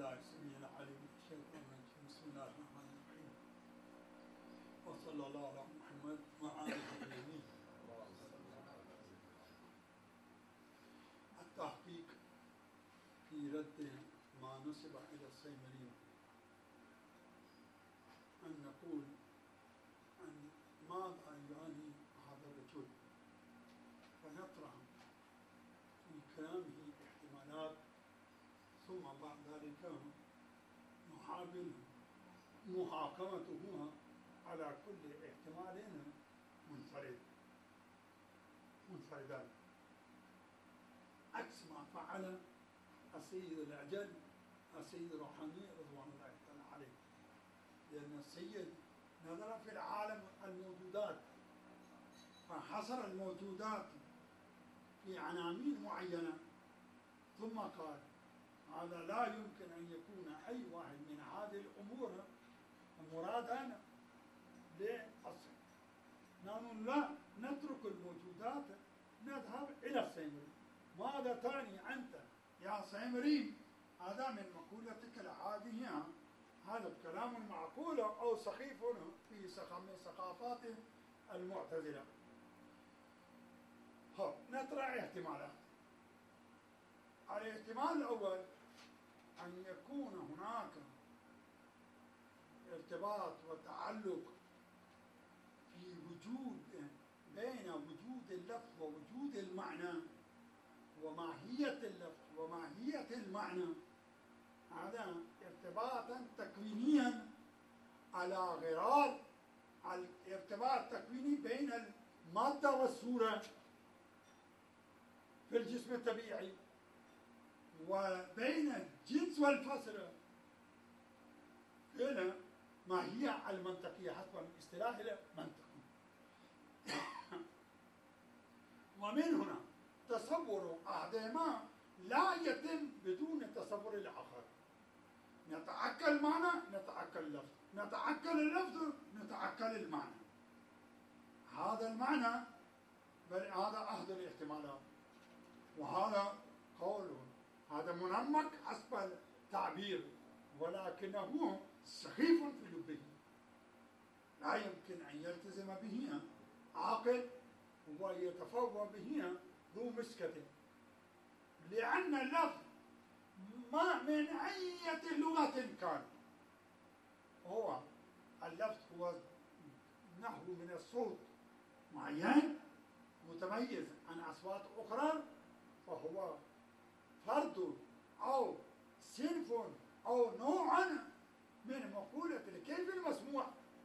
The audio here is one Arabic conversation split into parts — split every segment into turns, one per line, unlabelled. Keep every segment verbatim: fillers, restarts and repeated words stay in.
بالله السميع العليم من الشيطان الرجيم. بسم الله الرحمن الرحيم، وصلى الله على محمد وآله الطيبين. التحقيق في رد ما نسب إلى السيمري أن نقول أن ماذا يعني هذا الرجل، فنطرح في كلامه احتمالات، ثم بعد ذلك نحاول محاكمته على كل احتمال منفرد منفردا، عكس ما فعل السيد الأجل السيد الروحاني رضوان الله تعالى عليه. لأن السيد نظر في العالم الموجودات، فحصر الموجودات في عناوين معينة، ثم قال هذا لا يمكن أن يكون أي واحد من هذه الأمور مرادا للأصل. نحن لا نترك الموجودات، نذهب إلى السيمري. ماذا تعني أنت يا سيمري؟ هذا من مقولتك العادية، هذا الكلام معقول أو سخيف في ثقافات المعتزلة. نطرح احتمالات. الاحتمال الأول أن يكون هناك ارتباط وتعلق في وجود بين وجود اللفظ ووجود المعنى وماهية اللفظ وماهية المعنى، هذا ارتباطا تكوينيا على غرار الارتباط التكويني بين المادة والصورة في الجسم الطبيعي، وبين الجنس والفصل هنا ماهية المنطقية حسب الاصطلاح المنطقي. ومن هنا تصور أحدهما لا يتم بدون تصور الآخر. نتعكل المعنى نتعكل اللفظ، نتعكل اللفظ نتعكل المعنى. هذا المعنى بل هذا أحد الاحتمالات، وهذا قوله هذا منمق حسب التعبير، ولكنه سخيف في لبه، لا يمكن أن يلتزم به عاقل ويتفوه به ذو مسكة، لأن اللفظ ما من أي لغة كان، هو اللفظ هو نحو من الصوت معين متميز عن أصوات أخرى، فهو فرد أو صنف أو نوع من مقولة الكيف المسموع،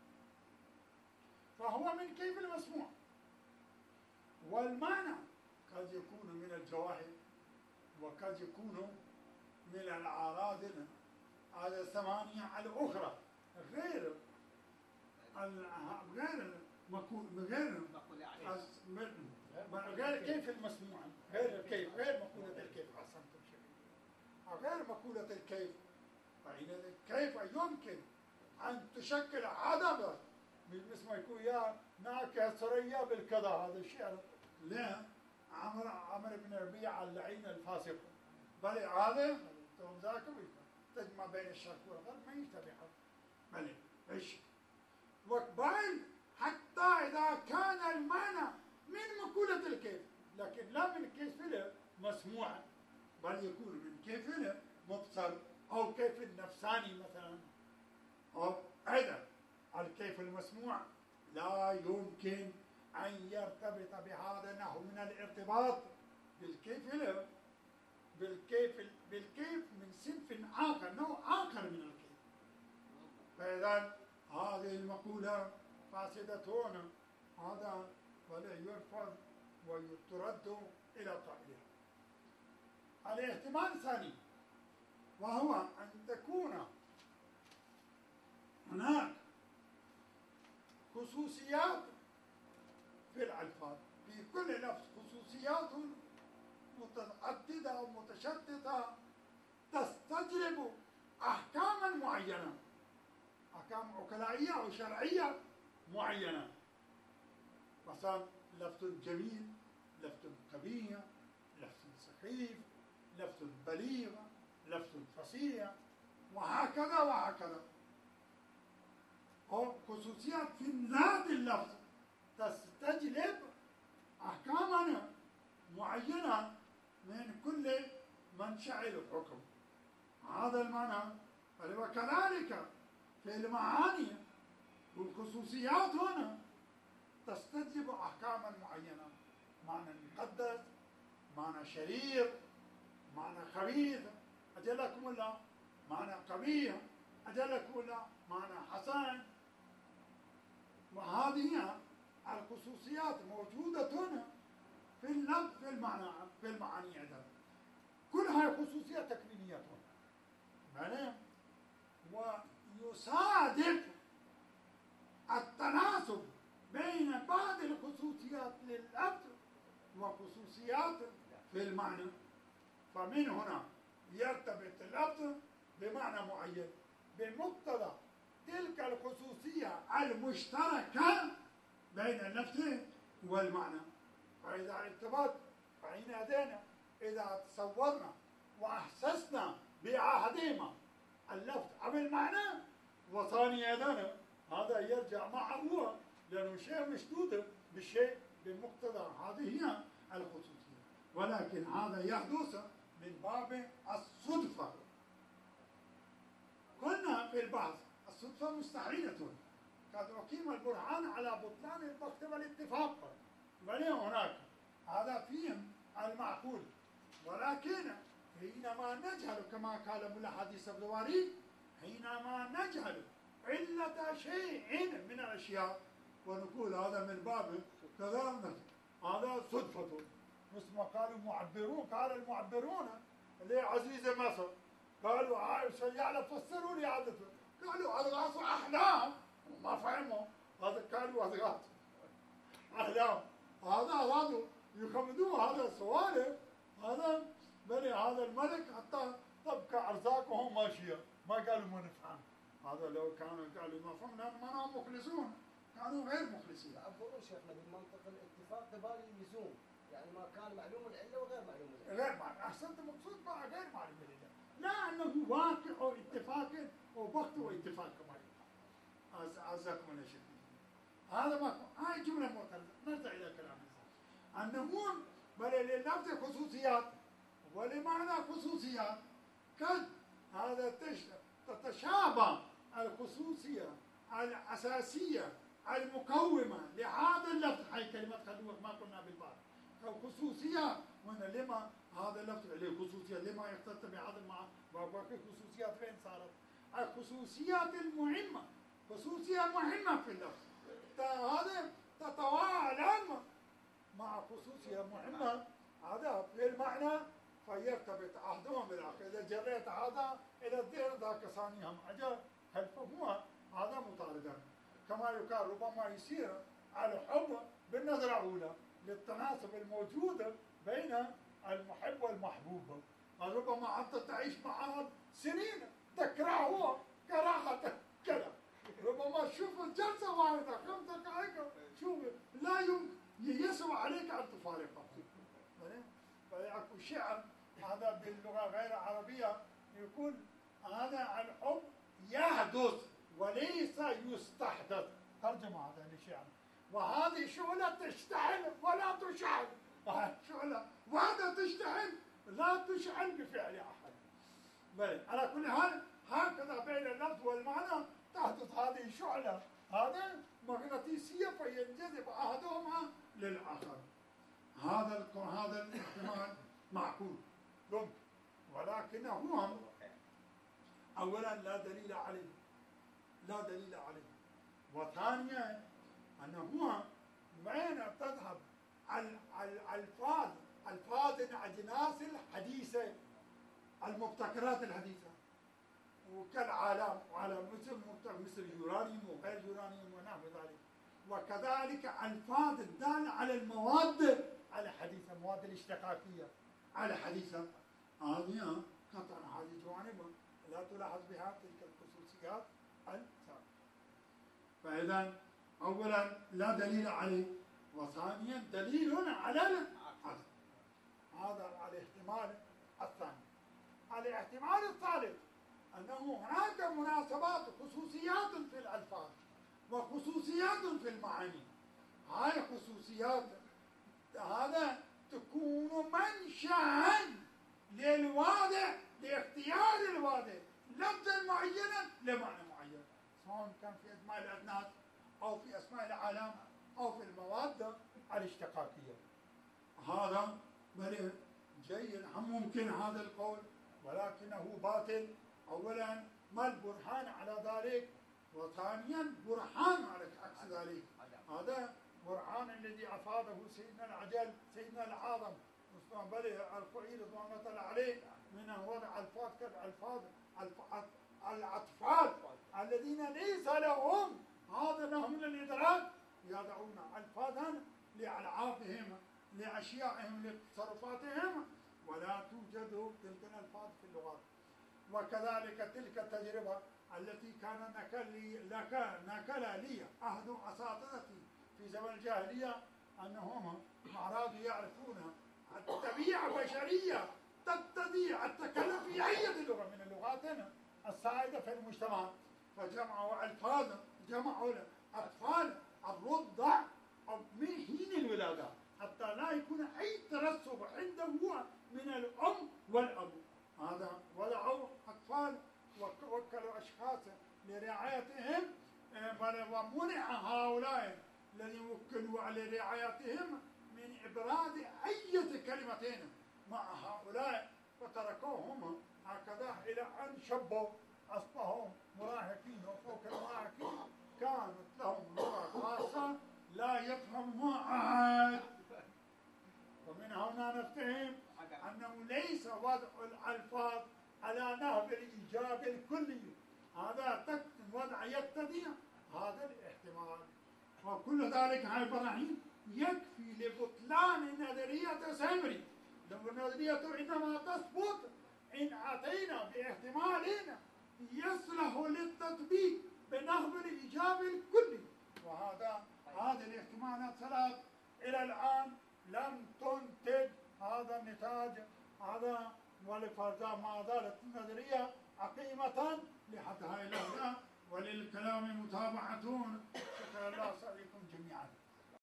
فهو من كيف المسموع. والمعنى قد يكون من الجواهر، وقد يكون من الأعراض هذه الثمانية الأخرى غير غير مقول غير غير كيف المسموع، غير الكيف، غير مقولة الكيف. أحسنتم شيخ، غير مقولة الكيف. فإذا كيف يمكن أن تشكل عدم مثل ما يكون يا ناكه ثريا بالكذا، هذا الشعر لا عمر عمر بن ربيعة اللعين الفاسق، بل هذا توم ذاك تجمع بين الشرق والغرب ما يشتبه، بل ايش وقبل حتى إذا كان المعنى من مقولة الكيف، لكن لا من كيف مسموع، بل يكون من كيف مبصر أو كيف النفساني مثلا، أو أيضا الكيف المسموع لا يمكن أن يرتبط بهذا النحو من الارتباط بالكيف بالكيف بالكيف من صنف آخر، نوع آخر من الكيف. فإذا هذه المقولة فاسدة هنا، هذا ولا يرفض ويترد إلى قائلها. الاحتمال الثاني وهو أن تكون هناك خصوصيات في الألفاظ، في كل لفظ خصوصيات متعددة ومتشتتة تستجلب أحكاما معينة، أحكام عقلائية أو شرعية معينة. مثلا لفظ جميل، لفظ قبيح، لفظ سخيف، لفظ بليغ، لفظ فصيح، وهكذا وهكذا. أو خصوصيات في ذات اللفظ تستجلب أحكاما معينة من كل منشأ الحكم. هذا المعنى. وكذلك في المعاني والخصوصيات هنا تستجلب أحكاما معينة، معنى مقدس، معنى شرير، معنى خبيث أجلكم الله، معنى قبيح أجلكم الله، معنى حسن. وهذه الخصوصيات موجودة هنا في اللفظ في المعنى في المعاني أيضا. كلها خصوصيات تكوينية هنا. ويصادف التناسب بين بعض الخصوصيات لللفظ وخصوصيات في المعنى، فمن هنا يرتبط اللفظ بمعنى معين بمقتضى تلك الخصوصية المشتركة بين اللفظ والمعنى. فإذا ارتبط فإن أدينا إذا تصورنا وأحسسنا بأحدهما اللفظ أو المعنى وثاني أدانا، هذا يرجع معه لأنه شيء مشدود بالشيء بمقتضى هذه هي الخصوصية. ولكن هذا يحدث من باب الصدفة. قلنا في البحث الصدفة مستحيلة، قد أقيم البرهان على بطلان البحث والاتفاق، وليه هناك هذا فيهم المعقول. ولكن حينما نجهل كما قال ملا حديث الدواري، حينما نجهل علة شيء من الأشياء ونقول هذا من باب كذا، هذا صدفة. مثل ما قالوا المعبرون، قال المعبرون لعزيز مصر قالوا عائشة يعلم فسروا لي عادته، قالوا أضغاث أحلام، ما فهموا هذا، قالوا أضغاث أحلام. هذا هذا يخمدوه هذا السوالف، هذا بني هذا الملك حتى تبقى أرزاقهم ماشية، ما قالوا ما نفهم. هذا لو كانوا قالوا ما فهمنا ما نحن مخلصون، كانوا غير مخلصين.
عفوا شيخنا بالمنطق الاتفاق قبالي اللزوم، يعني ما كان معلوم العله وغير معلوم العله.
غير معلوم، احسنت، مقصود مع غير معلوم العله، لا انه واقع اتفاق ووقت واتفاق كما يقال. عزكم الله شيخ. هذا ما هاي جمله معترضه. نرجع الى كلام انه بل لللفظ خصوصيات ولمعنى خصوصيات، قد هذا تتشابه الخصوصيه الاساسيه المقومه لهذا اللفظ. هاي كلمه خلوه ما قلنا بالبعض الخصوصيه، وأنا لما هذا اللفظ له خصوصيه لما يختص بهذا المعنى، وباقي الخصوصيات فين صارت؟ الخصوصيات المهمه، خصوصيه مهمه في اللفظ هذا تتوالم مع خصوصيه مهمه هذا في المعنى، فيرتبط احدهما بالاخر. اذا جريت هذا الى الذهن ذاك ثانيهم اجل، هل فهموها؟ هذا مطاردا. كما يقال ربما يصير الحب بالنظره الاولى للتناسب الموجود بين المحب والمحبوب، ربما انت تعيش معه سنين تكرهه كراهه كذا، ربما تشوف الجلسه واحده خمس دقائق شوف لا يسوى عليك ان تفارقه. فيأكو شعر هذا باللغه غير العربيه يقول هذا الحب يحدث وليس يستحدث، ترجمه هذا للشعر. وهذه شعله تشتعل ولا تشعل، شعله واحده تشتعل لا تشعل بفعل احد. بل على كل حال هكذا بين اللفظ والمعنى تحدث هذه الشعله، هذا مغناطيسيه فينجذب احدهما للاخر. هذا هذا الاحتمال معقول ممكن، ولكنه هو اولا لا دليل عليه، لا دليل عليه. وثانيا انه هو وين تذهب الالفاظ الفاظ الاجناس الحديثه المبتكرات الحديثه، وكالعالم وعلى مثل مثل يورانيوم وغير يورانيوم ونحو ذلك. وكذلك الفاظ الداله على المواد الحديثه، المواد الاشتقاقيه الحديثه، هذه قطعا هذه جوانب لا تلاحظ بها تلك الخصوصيات السابقه. فاذا اولا لا دليل عليه، وثانيا دليل على العدم. هذا الاحتمال الثاني. الاحتمال الثالث أنه هناك مناسبات خصوصيات في الألفاظ وخصوصيات في المعاني. هاي خصوصيات هذا تكون منشأ للوادع لاختيار الوادع لفظا معينا لمعنى معين، سواء كان في أسماء الأجناس أو في أسماء العالم أو في المواد الاشتقاقية. هذا بل جيد، هم ممكن هذا القول ولكنه باطل. أولا ما البرهان على ذلك، وثانيا برهان على عكس ذلك. هذا برهان الذي أفاده سيدنا العجل سيدنا العظم عثمان بلي القعيد رضوان الله عليه من وضع الفاظ كالألفاظ الأطفال الذين ليس لهم هذا نوع من الإدراك يضعون ألفاظا لألعابهم لأشيائهم لتصرفاتهم، ولا توجد تلك الألفاظ في اللغات. وكذلك تلك التجربة التي كان نكل لي نكل لي أحد أساتذتي في زمن الجاهلية أنهم أرادوا يعرفون الطبيعة بشرية تقتضي التكلم في أي لغة من اللغات السائدة في المجتمع، فجمعوا ألفاظ جمعوا أطفال الرضع من حين الولادة حتى لا يكون أي ترسب عنده من الأم والأب. هذا وضعوا أطفال ووكلوا أشخاص لرعايتهم، ومنع هؤلاء الذين وكلوا على رعايتهم من إبراز أي كلمتين مع هؤلاء، وتركوهم هكذا إلى أن شبوا أصبحوا مراهقين، وفوق المراهقين كانت لهم لغة خاصة لا يفهمها أحد. ومن هنا نفتهم أنه ليس وضع الألفاظ على نهج الإيجاب الكلي، هذا وضع يقتضي هذا الاحتمال. وكل ذلك هاي براهين يكفي لبطلان نظرية سامري. النظرية عندما تثبت إن أتينا باحتمال يصلح للتطبيق بنحو الإيجاب الكلي، وهذا هذه الاحتمالات ثلاث إلى الآن لم تنتج هذا النتاج هذا، ولفرضا ما زالت النظرية عقيمة لحد هاي اللحظة، وللكلام متابعة. شكرا الله سعيكم جميعا.